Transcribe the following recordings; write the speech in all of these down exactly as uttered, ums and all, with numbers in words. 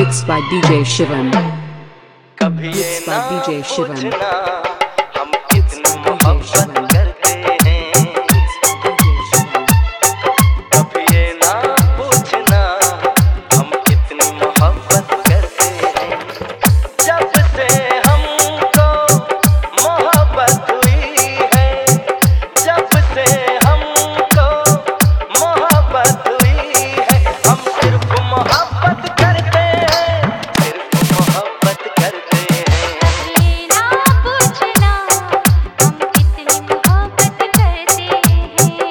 Mixed by D J Shivam. कभी ये Mixed by ना D J Shivam. पूछना हम कितनी मोहब्बत करते हैं। कभी ये ना पूछना हम कितनी मोहब्बत करते हैं। जब से हमको मोहब्बत हुई है, जब से हमको मोहब्बत हुई है, हम सिर्फ मोहब्बत करते हैं, सिर्फ मोहब्बत करते हैं। ये ना पूछना हम कितनी मोहब्बत करते हैं।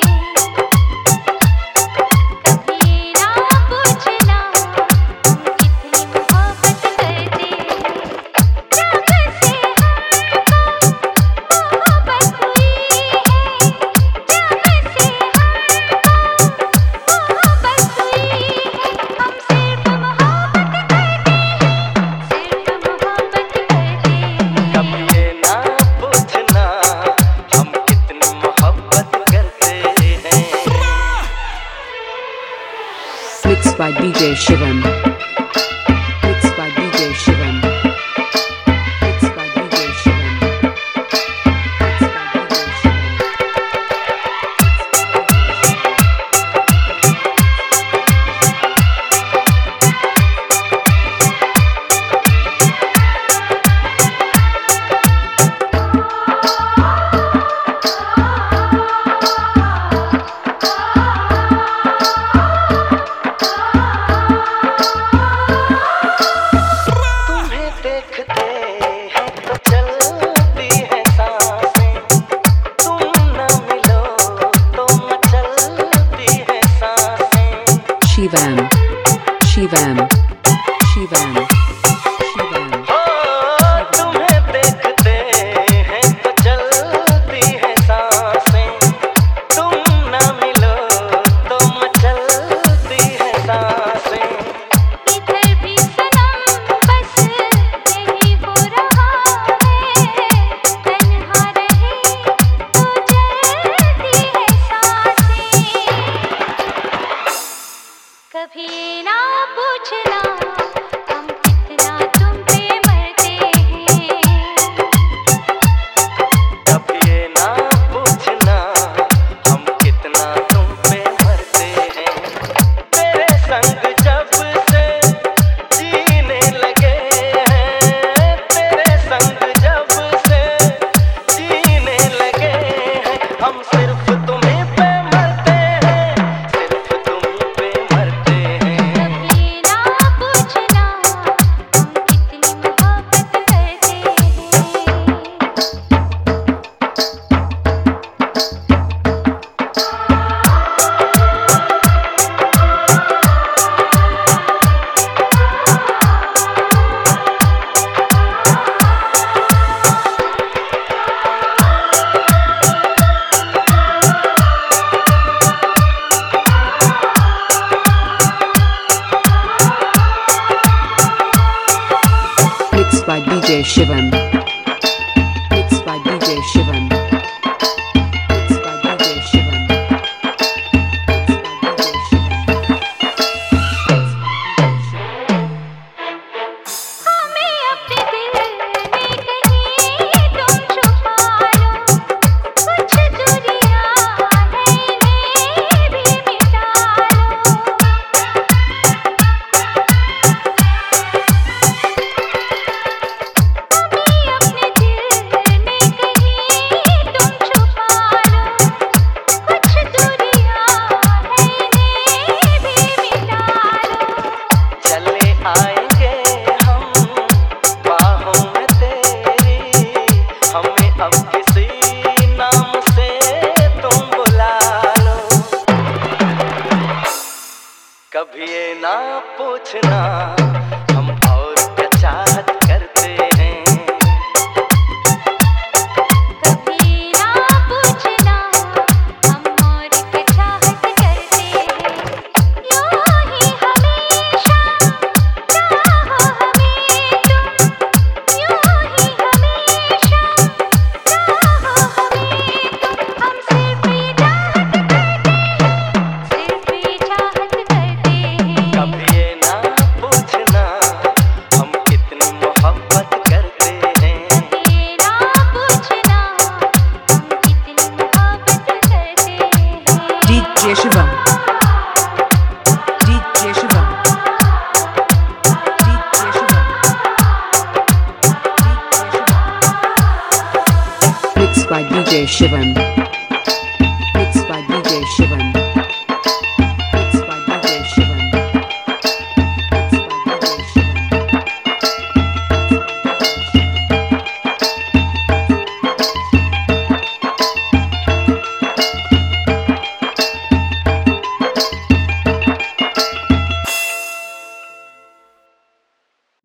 कभी ना पूछना हम कितनी मोहब्बत करते हैं। जब से हमको मोहब्बत हुई है, जब से हमको मोहब्बत हुई है, हम सिर्फ मोहब्बत करते हैं, सिर्फ मोहब्बत करते हैं। कभी ये ना पूछना हम कितनी मोहब्बत करते हैं। Mixed by D J Shivam. Mixed by D J Shivam. Mixed by D J Shivam. Mixed by D J Shivam. तुम्हें देखते हैं तो चलती है सांसें, तुम न मिलो तो मचलती है सांसें। Shivam. Shivam. Shivam. Shivam. ओ तुम्हें देखते हैं तो चलती है सांसें, तुम न मिलो तो मचलती है सांसें। इधर भी सनम बस यही हो रहा है, तन्हा रहे तो जलती है सांसें। कभी ना पूछना हम कितना तुम पे मरते हैं। कभी ये ना पूछना हम कितना तुम पे मरते हैं। तेरे संग जब से जीने लगे हैं, तेरे संग जब से जीने लगे हैं, हम सिर्फ तुम्हीं पे मरते हैं, सिर्फ तुम पे मरते हैं। कभी ना पूछना हम कितनी मोहब्बत करते हैं। Mixed by D J Shivam. Mixed by D J Shivam. Mixed by D J Shivam. Mixed by D J Shivam. हमें अपने दिल में कहीं तुम छुपा लो, कुछ दूरियां हैं इन्हें भी मिटा लो। हमें अपने दिल में कहीं तुम छुपा लो, कुछ दूरियां हैं इन्हें भी मिटा लो। चले आएंगे हम बाहों में तेरी, हमें अब किसी नाम से तुम बुला लो। कभी ये ना पूछना